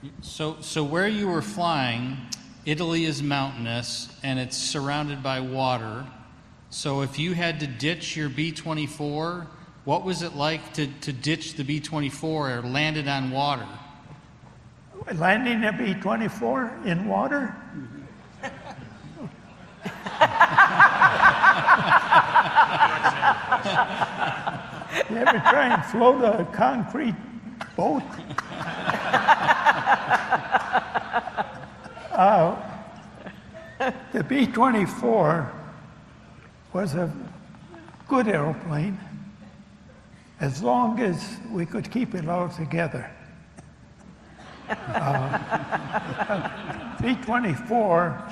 So where you were flying, Italy is mountainous and it's surrounded by water. So if you had to ditch your B-24, what was it like to ditch the B-24 or land it on water? Landing a B-24 in water? You ever try and float a concrete boat? The B-24 was a good airplane as long as we could keep it all together. B-24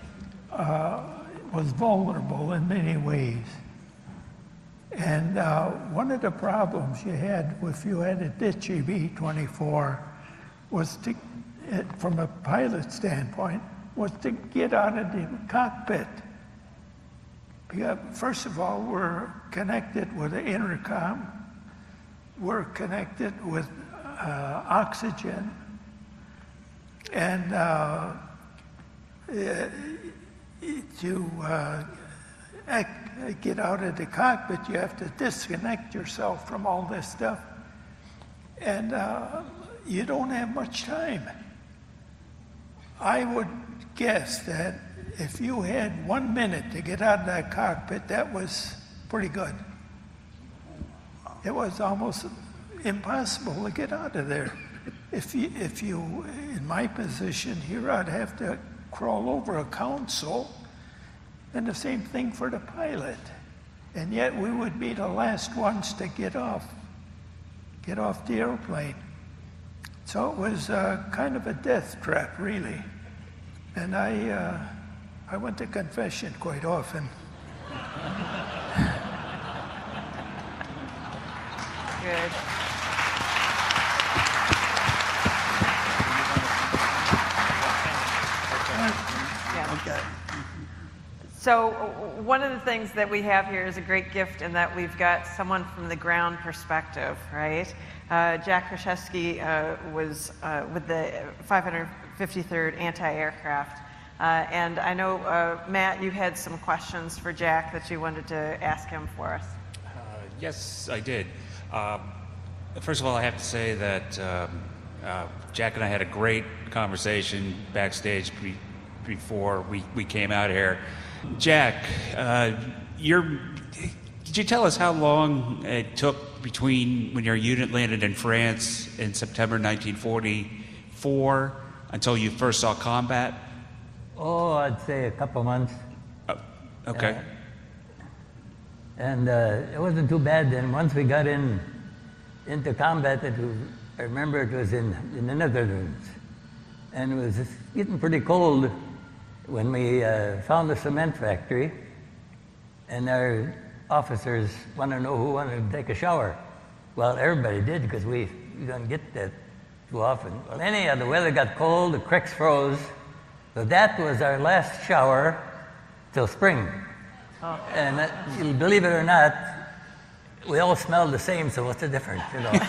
was vulnerable in many ways. And one of the problems you had if you had a ditch a B-24 was to, from a pilot standpoint, was to get out of the cockpit. Because first of all, we're connected with the intercom. We're connected with oxygen. And to get out of the cockpit, you have to disconnect yourself from all this stuff. And you don't have much time. I would guess that if you had 1 minute to get out of that cockpit, that was pretty good. It was almost impossible to get out of there. If you, in my position here, I'd have to crawl over a console, and the same thing for the pilot. And yet we would be the last ones to get off the airplane. So it was kind of a death trap, really. And I went to confession quite often. Good. Okay. So one of the things that we have here is a great gift in that we've got someone from the ground perspective, right? Jack Kraszewski was with the 553rd Anti-Aircraft. And I know, Matt, you had some questions for Jack that you wanted to ask him for us. Yes, I did. First of all, I have to say that Jack and I had a great conversation backstage before we came out here. Jack, did you tell us how long it took between when your unit landed in France in September 1944 until you first saw combat? Oh, I'd say a couple months. Oh, okay. And it wasn't too bad then. Once we got into combat, I remember it was in the Netherlands. And it was getting pretty cold when we found the cement factory, and our officers wanted to know who wanted to take a shower. Well, everybody did, because we don't get that too often. Well, anyhow, the weather got cold, the creeks froze, so that was our last shower till spring. Oh. And believe it or not, we all smelled the same, so what's the difference, you know?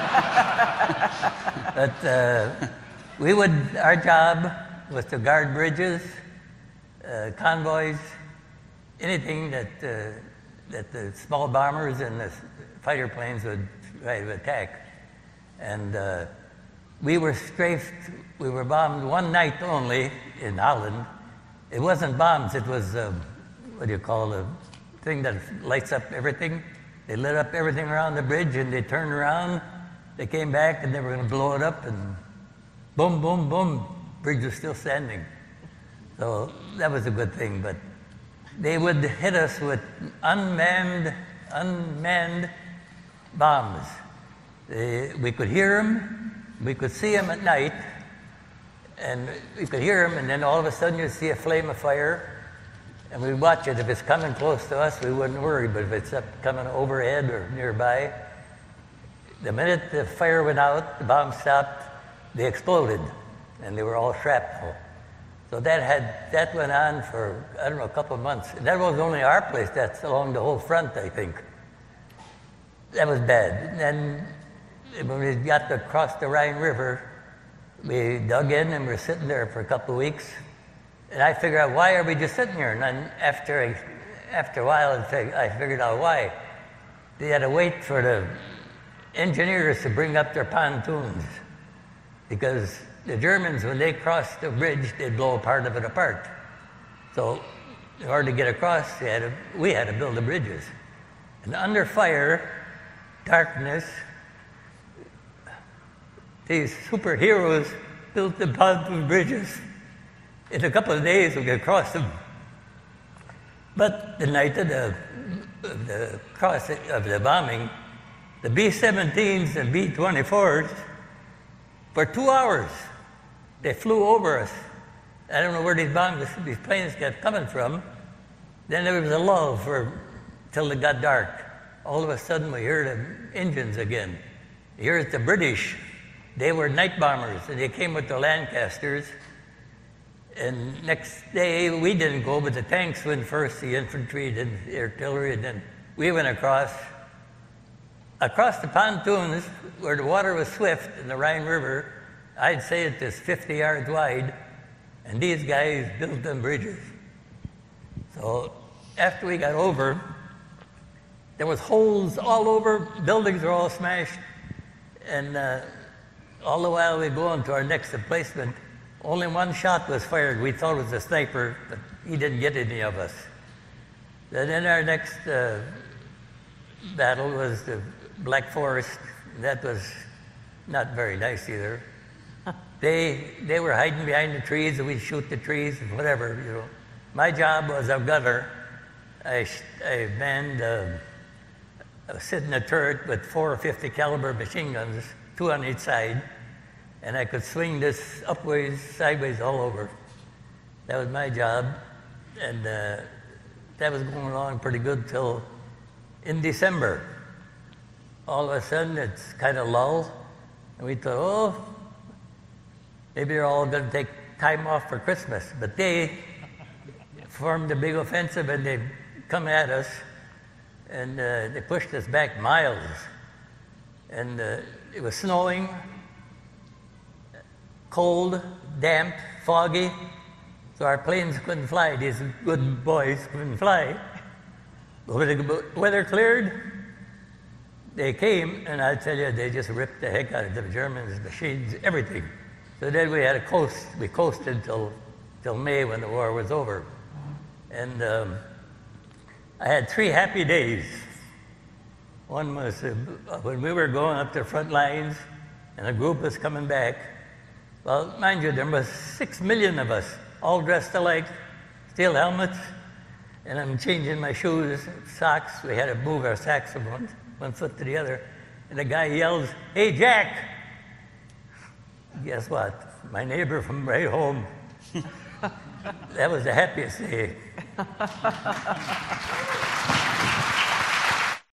But our job was to guard bridges, convoys, anything that the small bombers and the fighter planes would try to attack. And we were strafed, we were bombed one night only in Holland. It wasn't bombs, it was, what do you call the thing that lights up everything? They lit up everything around the bridge, and they turned around, they came back, and they were going to blow it up, and boom, boom, boom, bridge was still standing. So that was a good thing, but they would hit us with unmanned bombs. We could hear them, we could see them at night, and we could hear them, and then all of a sudden you'd see a flame of fire, and we'd watch it. If it's coming close to us, we wouldn't worry, but if it's up coming overhead or nearby, the minute the fire went out, the bomb stopped, they exploded, and they were all shrapnel. So that went on for, I don't know, a couple of months. That wasn't only our place, that's along the whole front, I think. That was bad. And then when we got to cross the Rhine River, we dug in and we're sitting there for a couple of weeks. And I figured out, why are we just sitting here? And then after a while, I figured out why. They had to wait for the engineers to bring up their pontoons, because the Germans, when they crossed the bridge, they'd blow part of it apart. So in order to get across, we had to build the bridges. And under fire, darkness, these superheroes built the pontoon bridges. In a couple of days, we could cross them. But the night of the bombing, the B-17s and B-24s, for 2 hours, they flew over us. I don't know where these planes kept coming from. Then there was a lull till it got dark. All of a sudden, we heard the engines again. Here's the British. They were night bombers, and they came with their Lancasters. And next day, we didn't go, but the tanks went first, the infantry, then the artillery, and then we went across. Across the pontoons, where the water was swift in the Rhine River, I'd say it was 50 yards wide, and these guys built them bridges. So after we got over, there was holes all over, buildings were all smashed, and all the while we go on to our next emplacement, only one shot was fired. We thought it was a sniper, but he didn't get any of us. Then our next battle was the Black Forest. That was not very nice either. They were hiding behind the trees, and we'd shoot the trees and whatever, you know. My job was a gunner. I manned, I was sitting in a turret with 4 50 caliber machine guns, 2 on each side, and I could swing this upways, sideways, all over. That was my job, and that was going along pretty good till in December. All of a sudden, it's kind of lull, and we thought, oh, maybe they're all going to take time off for Christmas. But they formed a big offensive, and they come at us, and they pushed us back miles. And it was snowing, cold, damp, foggy, so our planes couldn't fly. These good boys couldn't fly. But when the weather cleared, they came, and I tell you, they just ripped the heck out of the Germans, machines, everything. So then we had a coast. We coasted till May when the war was over. And I had 3 happy days. One was when we were going up the front lines, and a group was coming back. Well, mind you, there was 6 million of us, all dressed alike, steel helmets, and I'm changing my shoes, socks. We had to move our socks from one foot to the other. And the guy yells, "Hey, Jack!" Guess what? My neighbor from right home. That was the happiest day.